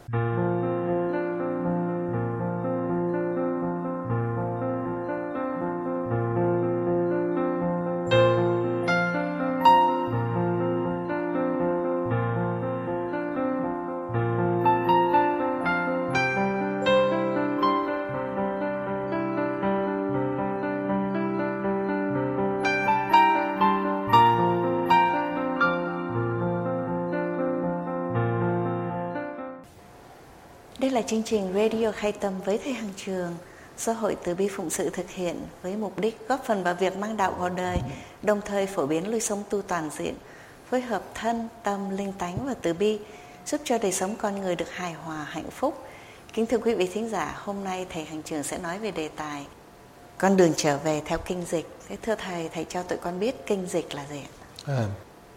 Đây là chương trình Radio Khai Tâm với Thầy Hằng Trường do Hội Từ Bi Phụng Sự thực hiện với mục đích góp phần vào việc mang đạo vào đời, đồng thời phổ biến lối sống tu toàn diện, phối hợp thân, tâm, linh tánh và từ bi, giúp cho đời sống con người được hài hòa, hạnh phúc. Kính thưa quý vị thính giả, hôm nay Thầy Hằng Trường sẽ nói về đề tài con đường trở về theo kinh dịch. Thế thưa Thầy, Thầy cho tụi con biết kinh dịch là gì ạ?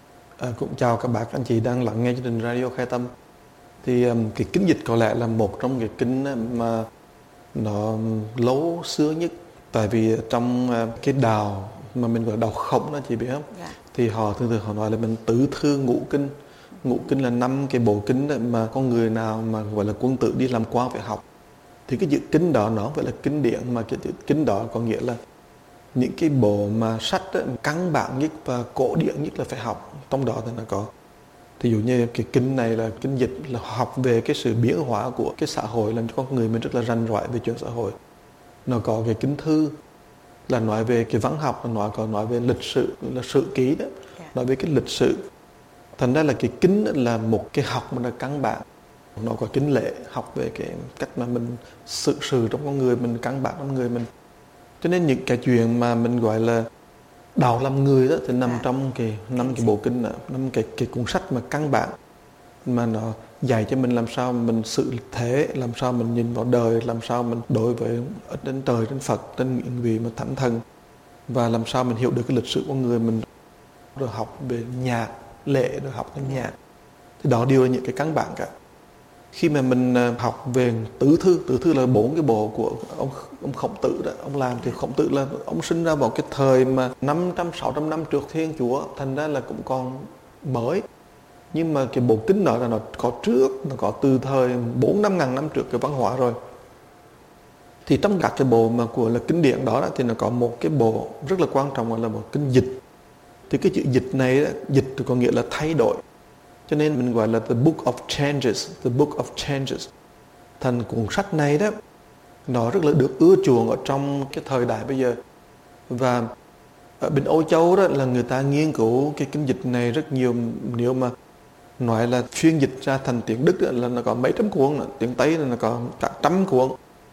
Cũng chào các bác anh chị đang lắng nghe chương trình Radio Khai Tâm. Thì cái kinh dịch có lẽ là một trong cái kinh mà nó lâu xưa nhất. Tại vì trong cái đạo mà mình gọi là đạo Khổng đó chị biết không? Dạ. Thì họ thường họ nói là mình tứ thư ngũ kinh. Ngũ kinh là 5 cái bộ kinh mà con người nào mà gọi là quân tử đi làm quan phải học. Thì cái chữ kinh đó nó phải là kinh điển, mà cái chữ kinh đó có nghĩa là những cái bộ mà sách căn bản nhất và cổ điển nhất là phải học. Trong đó thì nó có. Thí dụ như cái kinh này là kinh dịch là học về cái sự biến hóa của cái xã hội, làm cho con người mình rất là rành rỏi về chuyện xã hội. Nó có cái kinh thư là nói về cái văn học, còn nói về lịch sử, là sử ký đó, nói về cái lịch sử. Thành ra là cái kinh là một cái học mà là căn bản. Nó có kinh lễ, học về cái cách mà mình xử sự trong con người mình, căn bản trong người mình. Cho nên những cái chuyện mà mình gọi là đạo làm người đó thì nằm trong cái 5 cái bộ kinh, 5 cái cuốn sách mà căn bản mà nó dạy cho mình làm sao mình xử thế, làm sao mình nhìn vào đời, làm sao mình đối với đến trời, đến Phật, đến những vị mà thánh thần, và làm sao mình hiểu được cái lịch sử con người mình, rồi học về nhạc lễ, rồi học về nhạc. Thì đó đều là những cái căn bản cả. Khi mà mình học về tứ thư là 4 cái bộ của ông Khổng Tử đó, ông làm thì Khổng Tử là ông sinh ra vào cái thời mà 500-600 năm trước Thiên Chúa, thành ra là cũng còn mới. Nhưng mà cái bộ kinh đó là nó có trước, nó có từ thời 4-5 ngàn năm trước cái văn hóa rồi. Thì trong các cái bộ mà của là kinh điển đó thì nó có một cái bộ rất là quan trọng, gọi là một kinh dịch. Thì cái chữ dịch này đó, dịch thì có nghĩa là thay đổi. Cho nên mình gọi là the book of changes, the book of changes. Thành cuốn sách này đó, nó rất là được ưa chuộng ở trong cái thời đại bây giờ. Và ở bên Âu Châu đó là người ta nghiên cứu cái kinh dịch này rất nhiều. Nếu mà nói là chuyên dịch ra thành tiếng Đức đó, là nó có mấy trăm cuốn, tiếng Tây là nó có cả trăm cuốn.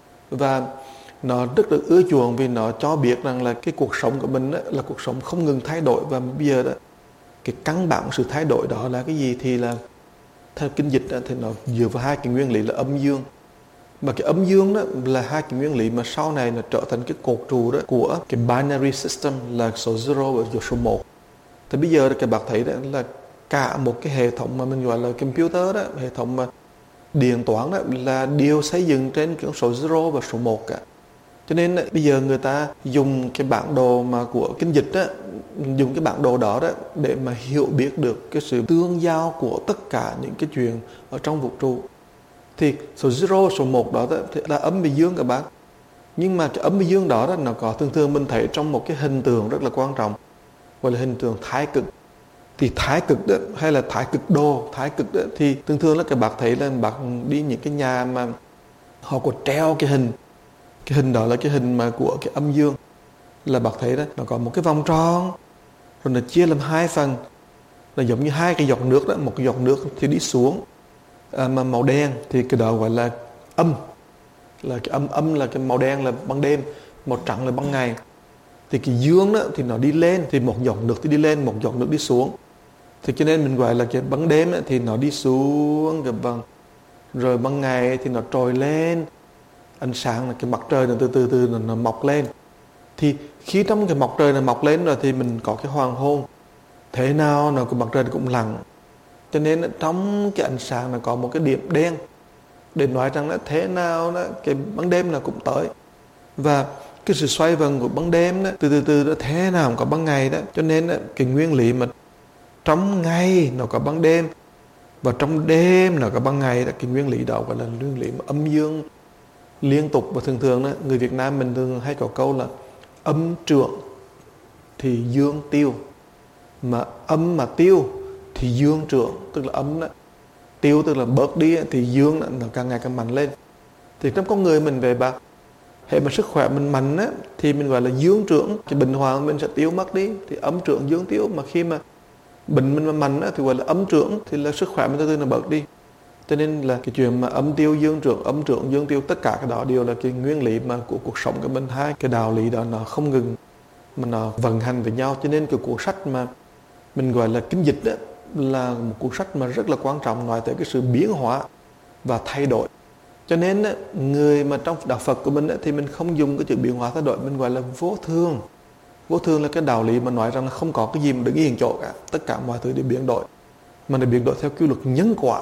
Và nó rất là ưa chuộng vì nó cho biết rằng là cái cuộc sống của mình đó, là cuộc sống không ngừng thay đổi. Và bây giờ đó, cái căn bản sự thay đổi đó là cái gì, thì là theo kinh dịch đó, thì nó dựa vào 2 cái nguyên lý là âm dương. Mà cái âm dương đó là 2 cái nguyên lý mà sau này nó trở thành cái cột trụ đó của cái binary system, là số 0 và số 1. Thì bây giờ các bạn thấy đó là cả một cái hệ thống mà mình gọi là computer đó, hệ thống mà điện toán đó, là đều xây dựng trên cái số 0 và số 1 cả. Cho nên bây giờ người ta dùng cái bản đồ mà của kinh dịch đó, dùng cái bản đồ đó để mà hiểu biết được cái sự tương giao của tất cả những cái chuyện ở trong vũ trụ. Thì số 0, số 1 đó thì là âm và dương các bác. Nhưng mà cái âm và dương đó nó có thường mình thấy trong một cái hình tượng rất là quan trọng, gọi là hình tượng thái cực. Thì thái cực đó, hay là thái cực đồ, thái cực đó, thì thường là các bác thấy là bác đi những cái nhà mà họ có treo cái hình đó là cái hình mà của cái âm dương, là bác thấy đó nó có một cái vòng tròn, rồi nó chia làm 2 phần, là giống như 2 cái giọt nước đó. Một cái giọt nước thì đi xuống mà màu đen thì cái đó gọi là âm, là cái âm là cái màu đen là ban đêm, màu trắng là ban ngày. Thì cái dương đó thì nó đi lên, thì một giọt nước thì đi lên, một giọt nước đi xuống. Thì cho nên mình gọi là cái ban đêm đó, thì nó đi xuống cái vâng, rồi ban ngày thì nó trồi lên, ánh sáng là cái mặt trời nó từ từ nó mọc lên. Thì khi trong cái mặt trời nó mọc lên rồi thì mình có cái hoàng hôn, thế nào nó cái mặt trời nó cũng lặn. Cho nên trong cái ánh sáng nó có một cái điểm đen để nói rằng là thế nào đó, cái ban đêm là cũng tới. Và cái sự xoay vần của ban đêm đó, từ từ đó, thế nào cũng có ban ngày đó. Cho nên đó, cái nguyên lý mà trong ngày nó có ban đêm, Và trong đêm là cả ban ngày là cái nguyên lý đó gọi là nguyên lý âm dương liên tục. Và thường thường đó, người Việt Nam mình thường hay có câu là âm trượng thì dương tiêu, mà âm mà tiêu thì dương trượng, tức là âm đó, tiêu tức là bớt đi thì dương nó càng ngày càng mạnh lên. Thì trong con người mình về bà hệ mà sức khỏe mình mạnh á, thì mình gọi là dương trượng, cái bệnh hoạn mình sẽ tiêu mất đi, thì âm trượng dương tiêu. Mà khi mà bệnh mình mà mạnh á, thì gọi là âm trượng, thì là sức khỏe mình từ từ nó bớt đi. Cho nên là cái chuyện mà âm tiêu dương trượng dương tiêu, tất cả cái đó đều là cái nguyên lý mà của cuộc sống của mình. Hai cái đạo lý đó nó không ngừng mà nó vận hành với nhau. Cho nên cái cuốn sách mà mình gọi là kinh dịch đó là một cuốn sách mà rất là quan trọng, nói tới cái sự biến hóa và thay đổi. Cho nên người mà trong đạo Phật của mình thì mình không dùng cái chữ biến hóa thay đổi, mình gọi là vô thường. Vô thường là cái đạo lý mà nói rằng là không có cái gì mà đứng yên chỗ cả, tất cả mọi thứ đều biến đổi, mà nó biến đổi theo quy luật nhân quả.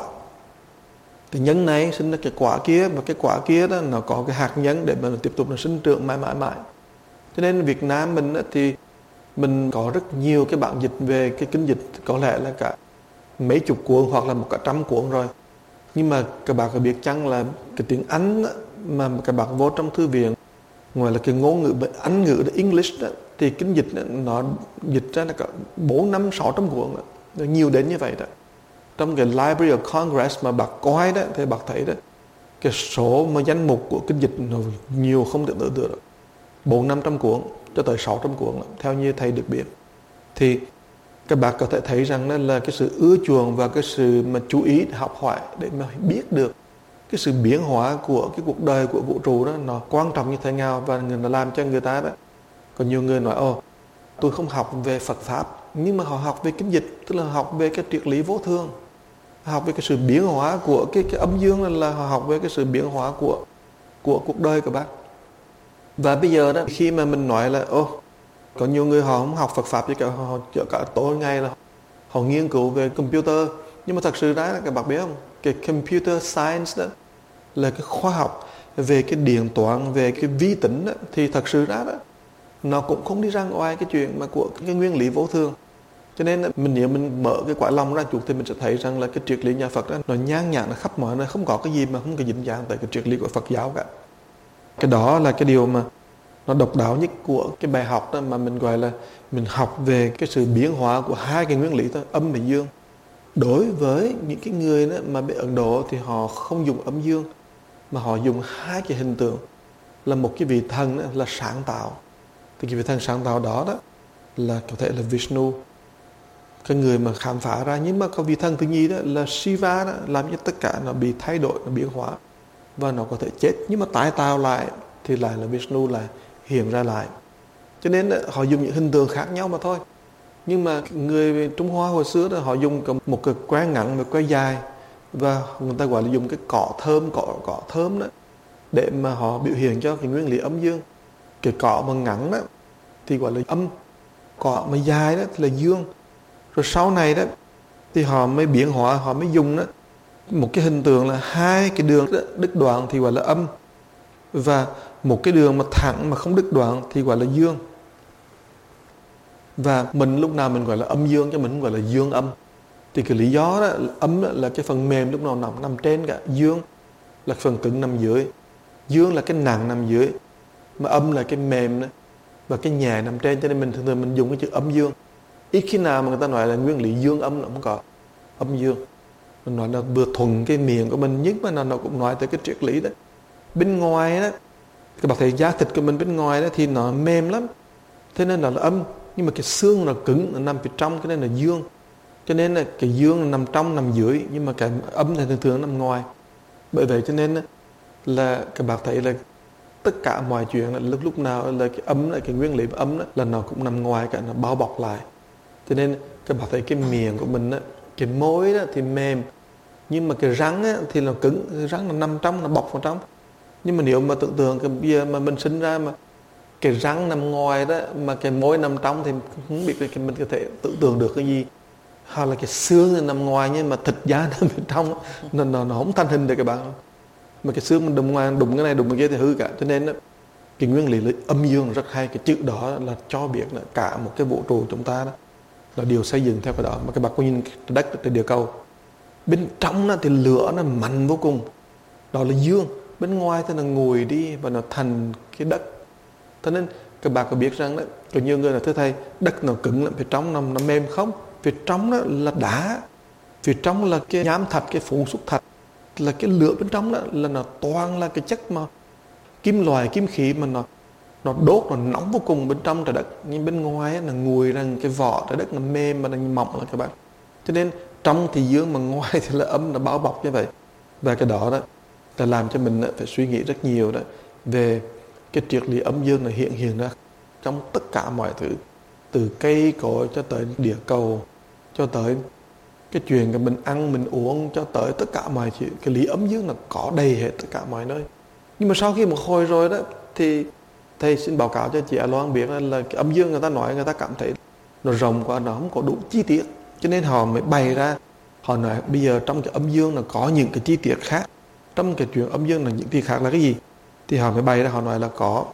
Cái nhân này sinh ra cái quả kia, và cái quả kia đó nó có cái hạt nhân để mà nó tiếp tục nó sinh trưởng mãi mãi mãi. Cho nên Việt Nam mình thì mình có rất nhiều cái bản dịch về cái kinh dịch, có lẽ là cả mấy chục cuốn hoặc là một cả trăm cuốn rồi. Nhưng mà các bạn có biết chăng là cái tiếng Anh đó, mà các bạn vô trong thư viện, ngoài là cái ngôn ngữ Anh ngữ là English đó, thì kinh dịch đó, nó dịch ra là cả 400-600 cuốn đó, nhiều đến như vậy đó. Trong cái Library of Congress mà bạn coi đó thì bạn thấy đó, cái số mà danh mục của kinh dịch nó nhiều không thể tưởng tượng được, 400-500 cuốn cho tới 600 cuốn theo như thầy được biết. Thì các bạn có thể thấy rằng đó là cái sự ưa chuộng và cái sự mà chú ý học hỏi để mà biết được cái sự biến hóa của cái cuộc đời của vũ trụ đó nó quan trọng như thế nào, và nó làm cho người ta đó. Còn nhiều người nói tôi không học về Phật Pháp, nhưng mà họ học về kinh dịch, tức là học về cái triết lý vô thường, học về cái sự biến hóa của cái âm dương, là họ học về cái sự biến hóa của cuộc đời của bác. Và bây giờ đó, khi mà mình nói là có nhiều người họ không học Phật Pháp, chứ họ cả tối ngày là họ nghiên cứu về computer. Nhưng mà thật sự ra các bạn biết không, cái computer science đó là cái khoa học về cái điện toán, về cái vi tính đó, thì thật sự ra đó nó cũng không đi ra ngoài cái chuyện mà của cái nguyên lý vô thường. Cho nên nếu mình mở cái quả lòng ra chút thì mình sẽ thấy rằng là cái triết lý nhà Phật đó nó nhan nhản, nó khắp mọi nơi, không có cái gì mà không có dính dáng tới cái triết lý của Phật giáo cả. Cái đó là cái điều mà nó độc đáo nhất của cái bài học đó, mà mình gọi là mình học về cái sự biến hóa của hai cái nguyên lý đó, âm và dương. Đối với những cái người đó mà bên Ấn Độ thì họ không dùng âm dương, mà họ dùng hai cái hình tượng, là một cái vị thần đó là sáng tạo. Thì cái vị thần sáng tạo đó là có thể là Vishnu, cái người mà khám phá ra. Nhưng mà có vị thần thứ nhì đó là Shiva đó, làm cho tất cả nó bị thay đổi, nó biến hóa và nó có thể chết, nhưng mà tái tạo lại thì lại là Vishnu lại hiện ra lại. Cho nên họ dùng những hình tượng khác nhau mà thôi. Nhưng mà người Trung Hoa hồi xưa đó, họ dùng một cái que ngắn, một que dài, và người ta gọi là dùng cái cỏ thơm đó để mà họ biểu hiện cho cái nguyên lý âm dương. Cái cỏ mà ngắn đó thì gọi là âm, cỏ mà dài đó thì là dương. Rồi sau này đó thì họ mới biến hóa, họ mới dùng đó một cái hình tượng là hai cái đường đứt đoạn thì gọi là âm, và một cái đường mà thẳng mà không đứt đoạn thì gọi là dương. Và mình lúc nào mình gọi là âm dương, chứ mình không gọi là dương âm. Thì cái lý do đó, âm đó là cái phần mềm lúc nào nằm trên cả, dương là phần cứng nằm dưới. Dương là cái nặng nằm dưới, mà âm là cái mềm đó, và cái nhẹ nằm trên. Cho nên mình thường mình dùng cái chữ âm dương. Ít khi nào mà người ta nói là nguyên lý dương âm, nó không có âm dương. Mình nói là vừa thuần cái miệng của mình, nhưng mà nó cũng nói tới cái triết lý đó. Bên ngoài đó, các bạn thấy da thịt của mình bên ngoài đó thì nó mềm lắm, thế nên là âm. Nhưng mà cái xương nó cứng, nó nằm phía trong, cái nên là dương. Cho nên là cái dương là nằm trong, nằm dưới, nhưng mà cái âm thì thường nằm ngoài. Bởi vậy cho nên là các bạn thấy là tất cả mọi chuyện là lúc nào là cái âm, là cái nguyên lý âm đó, là nó cũng nằm ngoài cả, nó bao bọc lại. Cho nên các bạn thấy cái miệng của mình đó, cái môi đó thì mềm, nhưng mà cái răng á, thì nó cứng, cái răng nó nằm trong, nó bọc vào trong. Nhưng mà nếu mà tưởng tượng cái bây giờ mà mình sinh ra mà cái răng nằm ngoài đó, mà cái môi nằm trong, thì không biết mình có thể tưởng tượng được cái gì. Hoặc là cái xương nằm ngoài nhưng mà thịt da nằm bên trong, nó không thành hình được các bạn. Mà cái xương mình đụng ngoài, đụng cái này đụng cái kia thì hư cả. Cho nên đó, cái nguyên lý âm dương rất hay. Cái chữ đó là cho biết là cả một cái vũ trụ chúng ta đó là điều xây dựng theo cái đó. Mà các bạn có nhìn đất trên địa cầu Bên trong thì lửa nó mạnh vô cùng, đó là dương. Bên ngoài thì nó nguội đi và nó thành cái đất. Cho nên các bạn có biết rằng đó, có nhiều người là thưa thầy, đất nó cứng lắm, phía trong nó mềm không? Phía trong đó là đá, phía trong là cái nhám thạch, cái phun xúc thạch, là cái lửa bên trong đó là nó toàn là cái chất mà kim loại, kim khí mà nó đốt, nó nóng vô cùng bên trong trái đất. Nhưng bên ngoài là nguội rằng cái vỏ trái đất nó mềm và nó mỏng là các bạn. Cho nên trong thì dương mà ngoài thì là âm, nó bao bọc như vậy. Và cái đó là làm cho mình phải suy nghĩ rất nhiều đó về cái triết lý âm dương này hiện ra trong tất cả mọi thứ, từ cây cối cho tới địa cầu, cho tới cái chuyện của mình ăn mình uống, cho tới tất cả mọi chuyện. Cái lý âm dương là có đầy hết tất cả mọi nơi. Nhưng mà sau khi một hồi rồi đó thì thầy xin báo cáo cho chị Loan biết là cái âm dương người ta nói, người ta cảm thấy nó rộng quá, nó không có đủ chi tiết, cho nên họ mới bày ra. Họ nói bây giờ trong cái âm dương là có những cái chi tiết khác. Trong cái chuyện âm dương là những chi tiết khác là cái gì? Thì họ mới bày ra, họ nói là có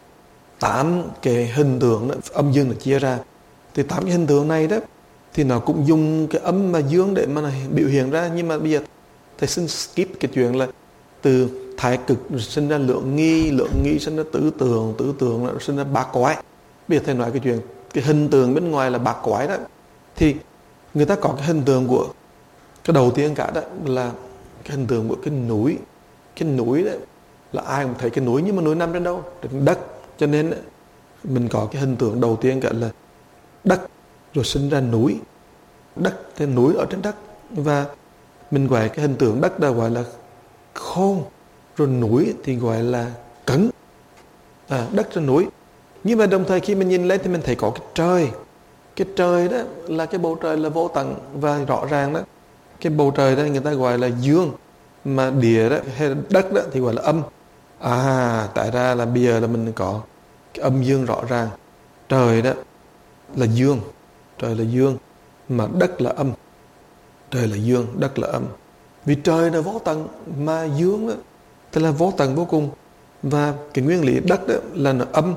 8 cái hình tượng đó, âm dương là chia ra. Thì 8 cái hình tượng này đó thì nó cũng dùng cái âm và dương để mà biểu hiện ra. Nhưng mà bây giờ thầy xin skip cái chuyện là từ thái cực sinh ra lượng nghi sinh ra tứ tượng là sinh ra bát quái. Bây giờ thầy nói cái chuyện cái hình tượng bên ngoài là bát quái đó, thì người ta có cái hình tượng của cái đầu tiên cả đó là cái hình tượng của cái núi. Cái núi đó là ai cũng thấy cái núi, nhưng mà núi nằm trên đâu? Trên đất. Cho nên mình có cái hình tượng đầu tiên cả là đất, rồi sinh ra núi. Đất thì núi ở trên đất, và mình gọi cái hình tượng đất đó gọi là khôn, rồi núi thì gọi là cứng. Đất rồi núi. Nhưng mà đồng thời khi mình nhìn lên thì mình thấy có cái trời. Cái trời đó là cái bầu trời là vô tận, và rõ ràng đó cái bầu trời đó người ta gọi là dương, mà địa đó hay là đất đó thì gọi là âm. Tại ra là bây giờ là mình có cái âm dương rõ ràng. Trời đó là dương, trời là dương, mà đất là âm. Trời là dương, đất là âm. Vì trời là vô tận, mà dương đó thì là vô tận vô cùng. Và cái nguyên lý đất đó là nó âm.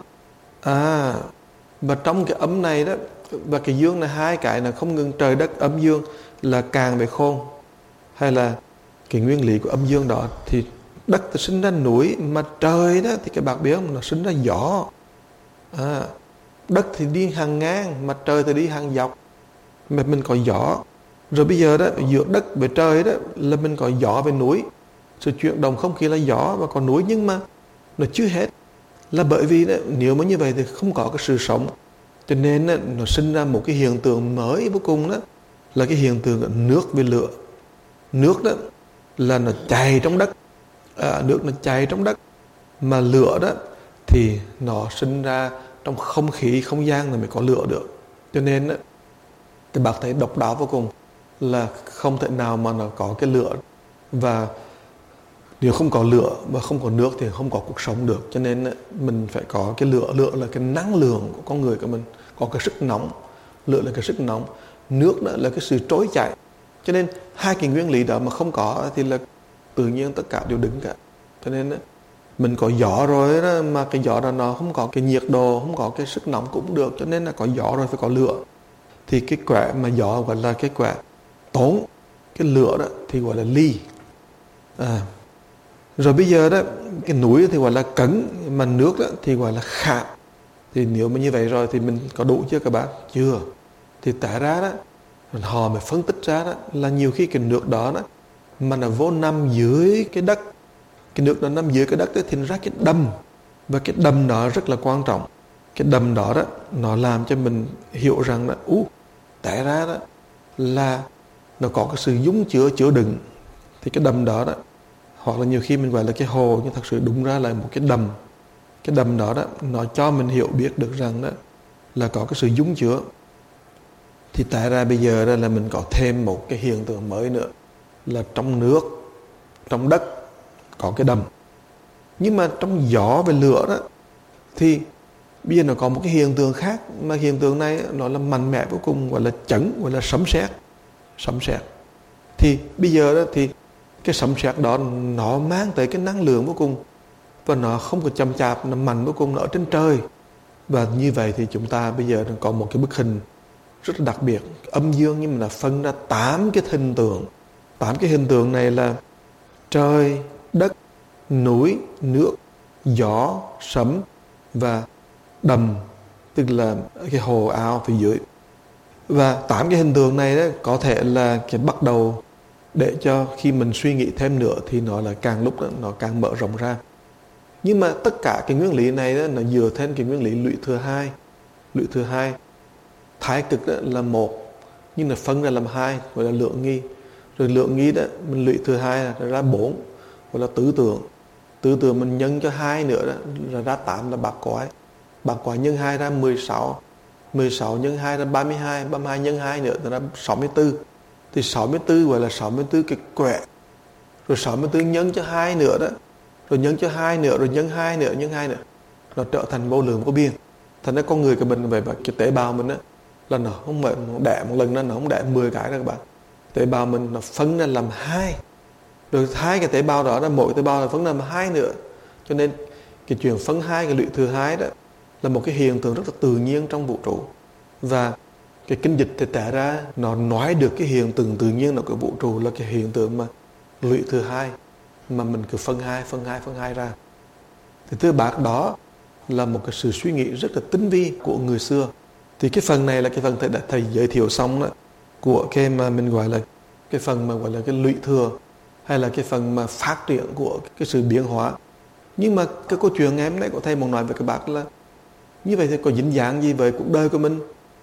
Và trong cái âm này đó và cái dương là hai cái là không ngừng, trời đất âm dương là càng về khôn. Hay là cái nguyên lý của âm dương đó thì đất thì sinh ra núi, mà trời đó thì các bạn biết nó sinh ra gió. Đất thì đi hàng ngang, mà trời thì đi hàng dọc, mà mình có gió. Rồi bây giờ đó giữa đất với trời đó là mình có gió với núi. Sự chuyển động không khí là gió và có núi, nhưng mà nó chưa hết. Là bởi vì đó, nếu mà như vậy thì không có cái sự sống. Cho nên đó, nó sinh ra một cái hiện tượng mới vô cùng, đó là cái hiện tượng nước với lửa. Nước đó là nó chảy trong đất, nước nó chảy trong đất, mà lửa đó thì nó sinh ra trong không khí, không gian là mới có lửa được. Cho nên đó, cái bác thấy độc đáo vô cùng, là không thể nào mà nó có cái lửa, và nếu không có lửa và không có nước thì không có cuộc sống được. Cho nên mình phải có cái lửa. Lửa là cái năng lượng của con người của mình, có cái sức nóng. Lửa là cái sức nóng, nước đó là cái sự trôi chảy. Cho nên hai cái nguyên lý đó mà không có thì là tự nhiên tất cả đều đứng cả. Cho nên mình có gió rồi đó, mà cái gió đó nó không có cái nhiệt độ, không có cái sức nóng cũng được. Cho nên là có gió rồi phải có lửa. Thì cái quẻ mà gió gọi là cái quẻ tốn, cái lửa đó thì gọi là ly. Rồi bây giờ đó cái núi thì gọi là cứng, mà nước đó thì gọi là khảm. Thì nếu mà như vậy rồi thì mình có đủ chưa các bạn? Chưa. Thì tại ra đó họ mới phân tích ra đó là nhiều khi cái nước đó mà nó vô nằm dưới cái đất. Cái nước đó nằm dưới cái đất đó thì nó ra cái đầm. Và cái đầm đó rất là quan trọng. Cái đầm đó nó làm cho mình hiểu rằng là tại ra đó là nó có cái sự dung chứa đựng. Thì cái đầm đó hoặc là nhiều khi mình gọi là cái hồ, nhưng thật sự đúng ra là một cái đầm. Cái đầm đó nó cho mình hiểu biết được rằng đó là có cái sự dung chứa. Thì tại ra bây giờ đó là mình có thêm một cái hiện tượng mới nữa, là trong nước, trong đất có cái đầm. Nhưng mà trong gió và lửa đó thì bây giờ nó có một cái hiện tượng khác, mà hiện tượng này nó là mạnh mẽ vô cùng, gọi là chấn, gọi là sấm sét. Sấm sét. Thì bây giờ đó thì cái sấm sét đó nó mang tới cái năng lượng vô cùng, và nó không có chậm chạp, nó mạnh vô cùng, nó ở trên trời. Và như vậy thì chúng ta bây giờ có một cái bức hình rất là đặc biệt, âm dương, nhưng mà là phân ra 8 cái hình tượng. 8 cái hình tượng này là trời, đất, núi, nước, gió, sấm và đầm, tức là cái hồ ao phía dưới. Và 8 cái hình tượng này đó có thể là cái bắt đầu để cho khi mình suy nghĩ thêm nữa thì nó là càng lúc đó, nó càng mở rộng ra. Nhưng mà tất cả cái nguyên lý này đó, nó dựa trên cái nguyên lý lũy thừa 2. Lũy thừa 2, thái cực đó là 1 nhưng là phân ra làm 2 gọi là lượng nghi. Rồi lượng nghi đó mình lũy thừa 2 là ra 4 gọi là tứ tượng. Tứ tượng mình nhân cho 2 nữa đó là ra 8 là bát quái. Bát quái nhân 2 ra 16. 16 nhân 2 ra 32, 32 nhân 2 nữa là 64. Thì 64 gọi là 64 cái quẻ. Rồi 64 nhân cho 2 nữa đó. Rồi nhân cho 2 nữa, rồi nhân 2 nữa, nhân 2 nữa. Nó trở thành vô lượng vô biên. Thành ra con người của mình về cái tế bào mình á là nó không đẻ một lần nó không đẻ 10 cái đó các bạn. Tế bào mình nó phân ra làm 2. Rồi 2 cái tế bào đó là mỗi tế bào là phân ra làm 2 nữa. Cho nên cái chuyện phân 2 cái lũy thừa 2 đó là một cái hiện tượng rất là tự nhiên trong vũ trụ. Và cái kinh dịch thì trả ra nó nói được cái hiện tượng tự nhiên của vũ trụ là cái hiện tượng mà lũy thừa 2 mà mình cứ phân 2 ra. Thì thưa bác, đó là một cái sự suy nghĩ rất là tinh vi của người xưa. Thì cái phần này là cái phần thầy giới thiệu xong đó, của cái mà mình gọi là cái phần mà gọi là cái lũy thừa, hay là cái phần mà phát triển của cái sự biến hóa. Nhưng mà cái câu chuyện ngày hôm nay của thầy muốn nói với các bác là như vậy thì có dính dáng gì với cuộc đời của mình?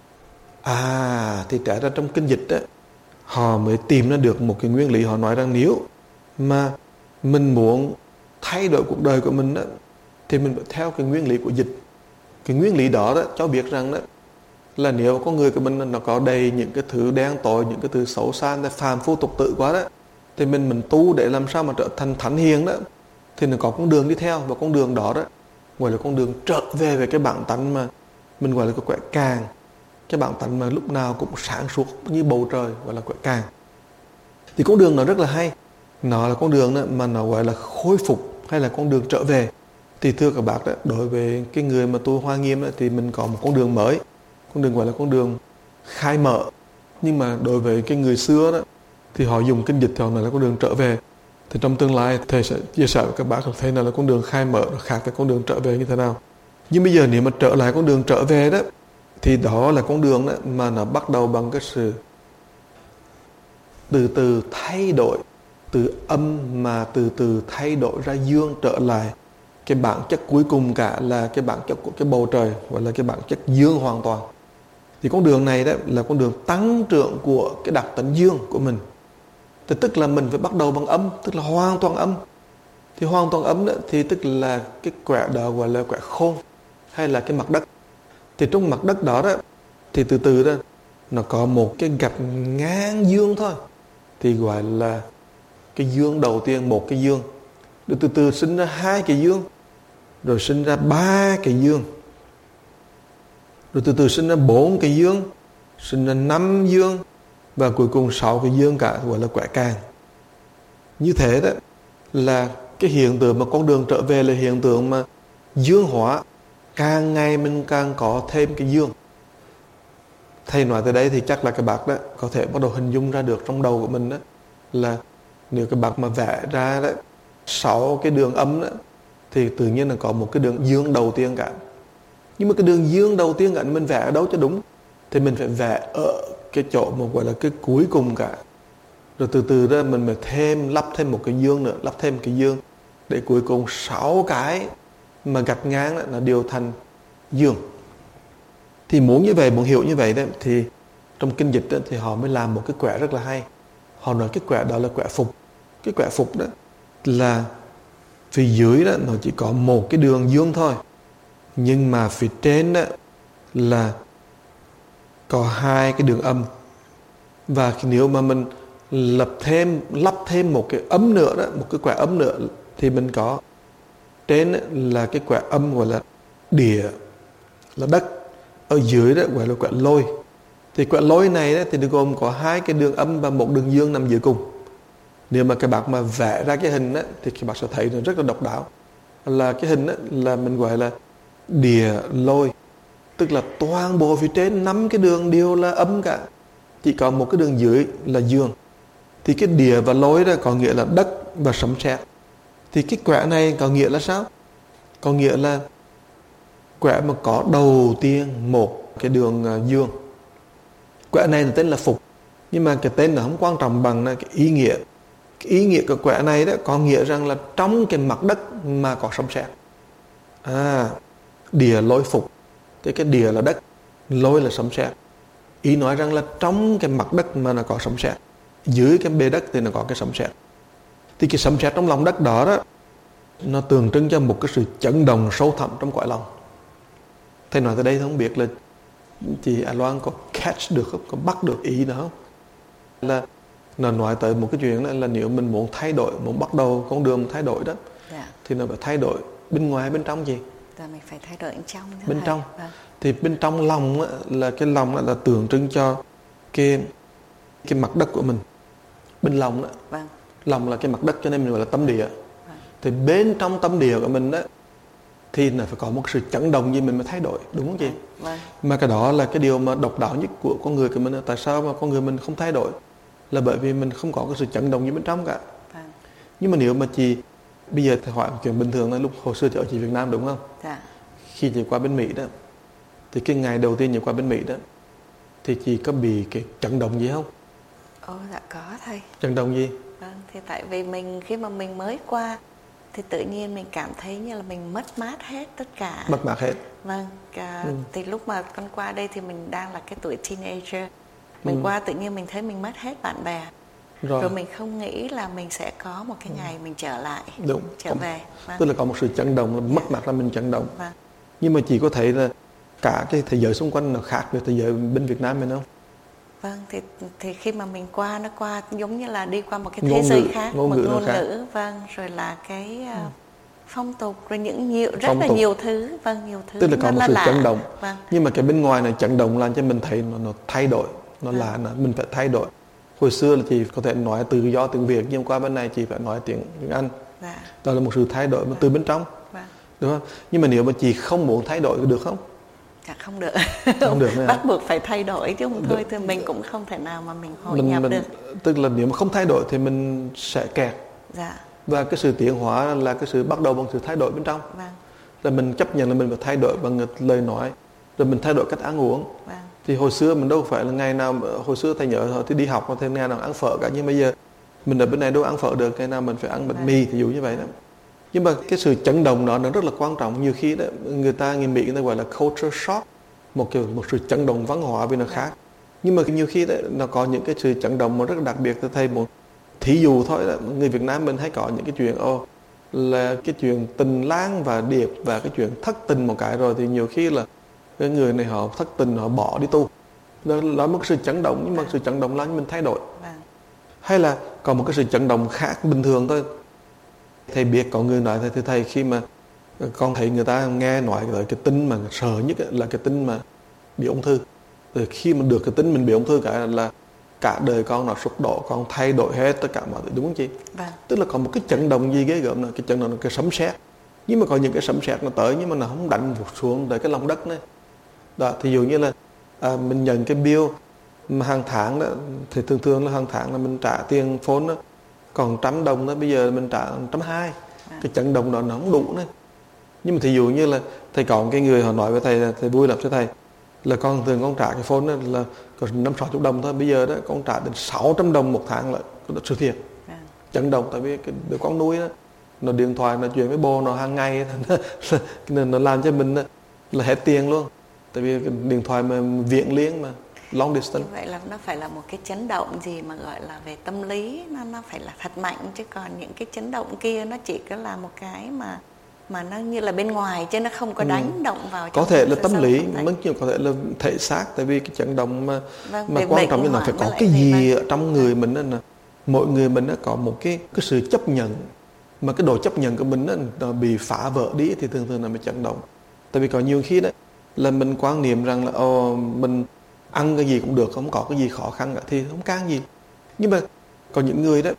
Thì trả ra trong kinh dịch đó, họ mới tìm ra được một cái nguyên lý. Họ nói rằng nếu mà mình muốn thay đổi cuộc đời của mình đó, thì mình phải theo cái nguyên lý của dịch. Cái nguyên lý đó cho biết rằng đó là nếu có người của mình nó có đầy những cái thứ đen tối, những cái thứ xấu xa, phàm phu tục tự quá đó, thì mình tu để làm sao mà trở thành thánh hiền đó, thì nó có con đường đi theo. Và con đường đó gọi là con đường trở về cái bản tánh mà mình gọi là cái quẻ càng. Cái bản tánh mà lúc nào cũng sáng suốt như bầu trời, gọi là quẻ càng. Thì con đường nó rất là hay. Nó là con đường đó mà nó gọi là khôi phục, hay là con đường trở về. Thì thưa các bác đó, đối với cái người mà tu Hoa Nghiêm đó, thì mình có một con đường mới. Con đường gọi là con đường khai mở. Nhưng mà đối với cái người xưa đó, thì họ dùng kinh dịch thì họ nói là con đường trở về. Thì trong tương lai thầy sẽ chia sẻ với các bác thấy là con đường khai mở nó khác với con đường trở về như thế nào. Nhưng bây giờ nếu mà trở lại con đường trở về đó, thì đó là con đường đó mà nó bắt đầu bằng cái sự từ từ thay đổi, từ âm mà từ từ thay đổi ra dương, trở lại cái bản chất cuối cùng cả là cái bản chất của cái bầu trời, gọi là cái bản chất dương hoàn toàn. Thì con đường này đó là con đường tăng trưởng của cái đặc tính dương của mình. Thì tức là mình phải bắt đầu bằng âm, tức là hoàn toàn âm. Thì hoàn toàn âm đó, thì tức là cái quẻ đó gọi là quẻ khôn, hay là cái mặt đất. Thì trong mặt đất đó thì từ từ đó nó có một cái gạch ngang dương thôi, thì gọi là cái dương đầu tiên, một cái dương. Rồi từ từ sinh ra 2 cái dương, rồi sinh ra 3 cái dương, rồi từ từ sinh ra 4 cái dương, sinh ra 5 dương, và cuối cùng 6 cái dương cả, gọi là quẻ càng. Như thế đó là cái hiện tượng mà con đường trở về là hiện tượng mà dương hóa. Càng ngày mình càng có thêm cái dương. Thầy nói tới đây thì chắc là các bác đó có thể bắt đầu hình dung ra được trong đầu của mình đó, là nếu các bác mà vẽ ra đó 6 cái đường âm đó, thì tự nhiên là có một cái đường dương đầu tiên cả. Nhưng mà cái đường dương đầu tiên cả mình vẽ ở đâu cho đúng, thì mình phải vẽ ở cái chỗ mà gọi là cái cuối cùng cả. Rồi từ từ đó mình phải lắp thêm một cái dương nữa, lắp thêm cái dương, để cuối cùng 6 cái mà gạch ngang đó, nó đều thành dương. Thì muốn như vậy, muốn hiểu như vậy đó, thì trong kinh dịch đó, thì họ mới làm một cái quẻ rất là hay. Họ nói cái quẻ đó là quẻ phục. Cái quẻ phục đó là phía dưới đó nó chỉ có một cái đường dương thôi, nhưng mà phía trên đó là có 2 cái đường âm. Và nếu mà mình lắp thêm một cái âm nữa đó, một cái quẻ âm nữa, thì mình có trên là cái quẻ âm gọi là địa, là đất. Ở dưới đó gọi là quẻ lôi. Thì quẻ lôi này đó, thì gồm có 2 cái đường âm và một đường dương nằm dưới cùng. Nếu mà các bạn mà vẽ ra cái hình đó, thì các bạn sẽ thấy nó rất là độc đáo. Là cái hình đó là mình gọi là địa lôi. Tức là toàn bộ phía trên 5 cái đường đều là âm cả, chỉ có một cái đường dưới là dương. Thì cái địa và lôi đó có nghĩa là đất và sấm sét. Thì cái quẻ này có nghĩa là sao? Có nghĩa là quẻ mà có đầu tiên một cái đường dương. Quẻ này là tên là phục, nhưng mà cái tên nó không quan trọng bằng cái ý nghĩa. Cái ý nghĩa của quẻ này đó có nghĩa rằng là trong cái mặt đất mà có sấm sét. Địa lôi phục. Cái địa là đất, lôi là sấm sét. Ý nói rằng là trong cái mặt đất mà nó có sấm sét, dưới cái bề đất thì nó có cái sấm sét. Thì cái sấm sét trong lòng đất đó đó, nó tượng trưng cho một cái sự chấn động sâu thẳm trong cõi lòng. Thầy nói tới đây không biết là chị A Loan có catch được không, có bắt được ý đó không? Là nó nói tới một cái chuyện đó là nếu mình muốn thay đổi, muốn bắt đầu con đường thay đổi đó, thì nó phải thay đổi bên ngoài bên trong gì? Rồi mình phải thay đổi bên trong. Bên trong. Thì bên trong lòng á, là cái lòng là tượng trưng cho cái mặt đất của mình. Bên lòng đó. Lòng là cái mặt đất, cho nên mình gọi là tâm địa. Thì bên trong tâm địa của mình đó thì là phải có một sự chấn động gì mình mới thay đổi, đúng không chị? Mà cái đó là cái điều mà độc đáo nhất của con người của mình. Tại sao mà con người mình không thay đổi? Là bởi vì mình không có cái sự chấn động gì bên trong cả. Nhưng mà nếu mà chị bây giờ thì hỏi một chuyện bình thường là lúc hồi xưa chị ở Việt Nam đúng không? Khi chị qua bên Mỹ đó, thì cái ngày đầu tiên chị qua bên Mỹ đó, thì chị có bị cái chấn động gì không? Dạ có thầy. Chấn động gì? Thì tại vì khi mà mình mới qua thì tự nhiên mình cảm thấy như là mình mất mát hết tất cả. Mất mát hết. Thì lúc mà con qua đây thì mình đang là cái tuổi teenager. Mình qua tự nhiên mình thấy mình mất hết bạn bè. Rồi mình không nghĩ là mình sẽ có một cái ngày mình trở lại. Đúng. Trở về. Tức là có một sự chấn động, là mất mát là mình chấn động. Nhưng mà chị có thấy là cả cái thế giới xung quanh nó khác với thế giới bên Việt Nam mình không? Thì khi mà mình qua, nó qua giống như là đi qua một cái thế giới khác, một ngôn ngữ, rồi là cái phong tục, rồi rất là nhiều thứ, nhiều thứ. Tức là có một sự chấn động. Nhưng mà cái bên ngoài này chấn động làm cho mình thấy nó thay đổi, nó là mình phải thay đổi. Hồi xưa là chị có thể nói tự do tiếng Việt, nhưng qua bên này chị phải nói tiếng Anh. Đó là một sự thay đổi từ bên trong, đúng không? Nhưng mà nếu mà chị không muốn thay đổi được không? Không được. Không được bắt buộc phải thay đổi chứ không thôi thì mình cũng không thể nào mà mình hội nhập được. Tức là nếu mà không thay đổi thì mình sẽ kẹt. Và cái sự tiến hóa là cái sự bắt đầu bằng sự thay đổi bên trong. Là mình chấp nhận là mình phải thay đổi bằng lời nói, rồi mình thay đổi cách ăn uống. Thì hồi xưa mình đâu phải là ngày nào, hồi xưa thầy nhớ thì đi học mà thầy ngày nào ăn phở cả, nhưng bây giờ mình ở bên này đâu ăn phở được, ngày nào mình phải ăn bánh mì, ví dụ như vậy đó. Nhưng mà cái sự chấn động đó nó rất là quan trọng. Nhiều khi đó người Mỹ người ta gọi là culture shock, một sự chấn động văn hóa vì nó khác. Nhưng mà nhiều khi đó nó có những cái sự chấn động mà rất là đặc biệt. Thầy một thí dụ thôi đó, người Việt Nam mình hay có những cái chuyện là cái chuyện tình lang và điệp và cái chuyện thất tình một cái rồi thì nhiều khi là cái người này họ thất tình họ bỏ đi tu. Đó là một sự chấn động, nhưng mà sự chấn động là mình thay đổi. Hay là còn một cái sự chấn động khác bình thường thôi. Thầy biết có người nói thầy khi mà con thấy người ta nghe nói về cái tin mà sợ nhất là cái tin mà bị ung thư. Rồi khi mà được cái tin mình bị ung thư là cả đời con nó sụp đổ, con thay đổi hết tất cả mọi thứ, đúng không chị? Tức là có một cái chấn động gì ghê gớm, là cái chấn động là cái sấm sét. Nhưng mà có những cái sấm sét nó tới nhưng mà nó không đánh xuống tới cái lòng đất này. Đó, thì dụ như là mình nhận cái bill mà hàng tháng đó, thì thường là hàng tháng là mình trả tiền phone đó, còn 100 đồng đó, bây giờ mình trả 120. Cái chấn động đó nó không đủ nữa. Nhưng mà thí dụ như là thầy có cái người họ nói với thầy vui lắm cho thầy là con trả cái phone đó là có 50-60 đồng thôi, bây giờ đó con trả đến 600 đồng một tháng là sự thiệt. Chấn động tại vì cái đứa con nuôi đó, nó điện thoại nó chuyện với bố nó hàng ngày nên nó làm cho mình là hết tiền luôn. Tại vì cái điện thoại mà viện liên mà long distance. Như vậy là nó phải là một cái chấn động gì mà gọi là về tâm lý, nó phải là thật mạnh, chứ còn những cái chấn động kia nó chỉ có là một cái mà nó như là bên ngoài chứ nó không có đánh động vào. Có thể là tâm lý, mất nhiều có thể là thể xác, tại vì cái chấn động mà quan trọng như là phải có cái gì ở trong người mình là mỗi người mình nó có một cái sự chấp nhận, mà cái độ chấp nhận của mình nó bị phá vỡ đi thì thường là mình chấn động. Tại vì có nhiều khi đó là mình quan niệm rằng là mình ăn cái gì cũng được, không có cái gì khó khăn cả thì không can gì. Nhưng mà có những người đó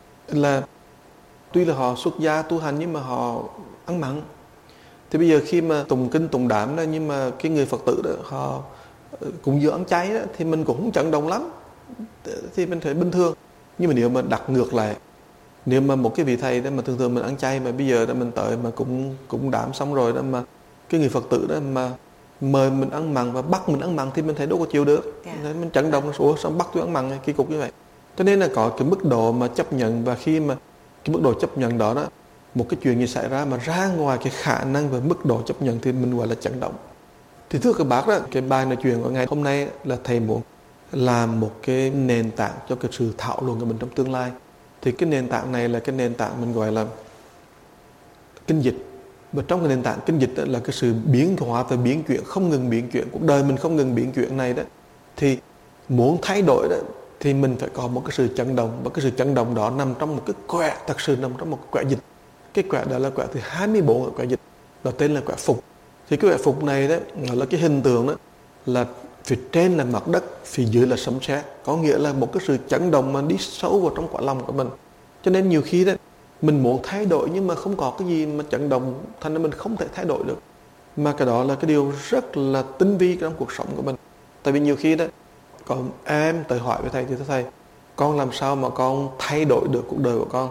là tuy là họ xuất gia tu hành nhưng mà họ ăn mặn. Thì bây giờ khi mà tụng kinh tụng đạm đó, nhưng mà cái người Phật tử đó họ cũng vừa ăn chay đó, thì mình cũng không chấn động lắm, thì mình thấy bình thường. Nhưng mà nếu mà đặt ngược lại, nếu mà một cái vị thầy đó mà thường thường mình ăn chay, mà bây giờ đó mình tới mà cũng đảm xong rồi đó, mà cái người Phật tử đó mà mời mình ăn mặn và bắt mình ăn mặn thì mình thấy đâu có chịu được. Mình chấn động, sao bắt tôi ăn mặn, kỳ cục như vậy. Cho nên là có cái mức độ mà chấp nhận, và khi mà cái mức độ chấp nhận đó đó, một cái chuyện gì xảy ra mà ra ngoài cái khả năng và mức độ chấp nhận thì mình gọi là chấn động. Thì thưa các bác đó, cái bài nói chuyện của ngày hôm nay là thầy muốn làm một cái nền tảng cho cái sự thảo luận của mình trong tương lai. Thì cái nền tảng này là cái nền tảng mình gọi là kinh dịch. Và trong cái nền tảng kinh dịch đó là cái sự biến hóa và biến chuyển, không ngừng biến chuyển. Cuộc đời mình không ngừng biến chuyển này đó. Thì muốn thay đổi đó thì mình phải có một cái sự chấn động. Và cái sự chấn động đó nằm trong một cái quẻ, thật sự nằm trong một cái quẻ dịch. Cái quẻ đó là quẻ thứ 24 ở quẻ dịch. Nó tên là quẻ phục. Thì cái quẻ phục này đó là cái hình tượng đó là phía trên là mặt đất, phía dưới là sấm sét. Có nghĩa là một cái sự chấn động mà đi sâu vào trong quả lòng của mình. Cho nên nhiều khi đó mình muốn thay đổi nhưng mà không có cái gì mà chấn động, thành ra mình không thể thay đổi được. Mà cái đó là cái điều rất là tinh vi trong cuộc sống của mình. Tại vì nhiều khi đó có em tới hỏi với thầy, thì thầy, con làm sao mà con thay đổi được cuộc đời của con?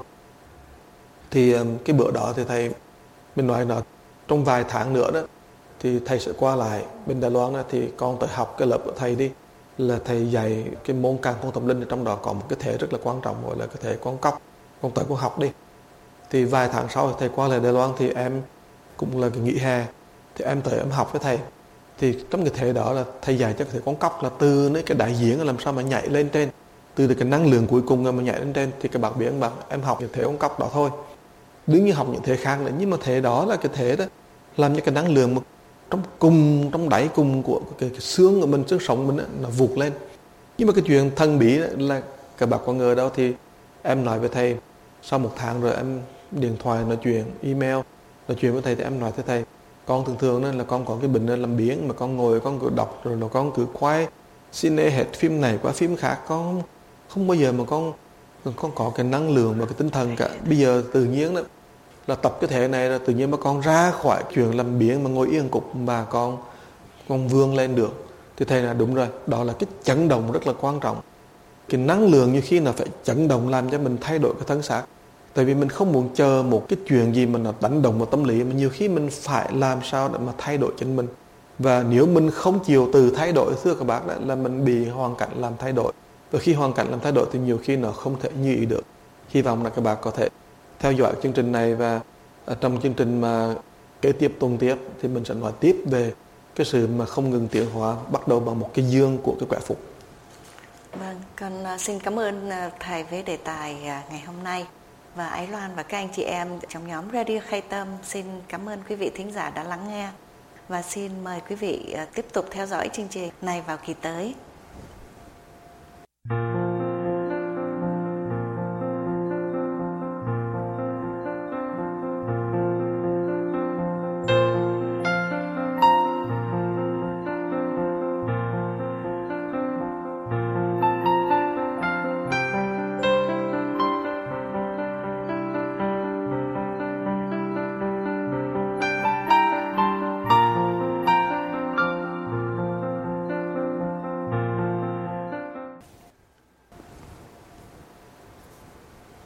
Thì cái bữa đó thì thầy mình nói là trong vài tháng nữa đó thì thầy sẽ qua lại bên Đài Loan đó, thì con tới học cái lớp của thầy đi, là thầy dạy cái môn căn không tâm linh. Trong đó có một cái thể rất là quan trọng gọi là cái thể con cóc. Con tới con học đi. Thì vài tháng sau thì thầy qua lại Đài Loan, thì em cũng là cái nghỉ hè, thì em tới em học với thầy. Thì trong cái thể đó là thầy dạy cho cái thể con cóc là từ cái đại diện làm sao mà nhảy lên trên, từ cái năng lượng cuối cùng mà nhảy lên trên. Thì các bạn biết em học cái thể con cóc đó thôi, đương nhiên học những thể khác nữa, nhưng mà thể đó là cái thể đó làm cho cái năng lượng mà trong đáy cùng của cái xương của mình, xương sống mình đó, nó vụt lên. Nhưng mà cái chuyện thần bí đó là các bạn có ngờ đâu. Thì em nói với thầy, sau một tháng rồi em điện thoại nói chuyện, email nói chuyện với thầy, thì em nói với thầy, con thường nên là con có cái bệnh nên làm biếng, mà con ngồi con cứ đọc rồi con cứ quay cine hết phim này qua phim khác, con không bao giờ mà con có cái năng lượng và cái tinh thần cả. Bây giờ tự nhiên đó là tập cái thể này là tự nhiên mà con ra khỏi chuyện làm biếng mà ngồi yên cục mà con vươn lên được. Thì thầy là đúng rồi, đó là cái chấn động rất là quan trọng. Cái năng lượng như khi là phải chấn động làm cho mình thay đổi cái thân xác. Tại vì mình không muốn chờ một cái chuyện gì mà nó đánh động vào tâm lý, mà nhiều khi mình phải làm sao để mà thay đổi chính mình. Và nếu mình không chịu từ thay đổi, thưa các bác, là mình bị hoàn cảnh làm thay đổi. Và khi hoàn cảnh làm thay đổi thì nhiều khi nó không thể như ý được. Hy vọng là các bạn có thể theo dõi chương trình này, và trong chương trình mà kế tiếp tuần tiếp thì mình sẽ nói tiếp về cái sự mà không ngừng tiến hóa, bắt đầu bằng một cái dương của cái quẻ phục. Vâng, con xin cảm ơn thầy với đề tài ngày hôm nay. Và Ái Loan và các anh chị em trong nhóm Radio Khai Tâm xin cảm ơn quý vị thính giả đã lắng nghe. Và xin mời quý vị tiếp tục theo dõi chương trình này vào kỳ tới.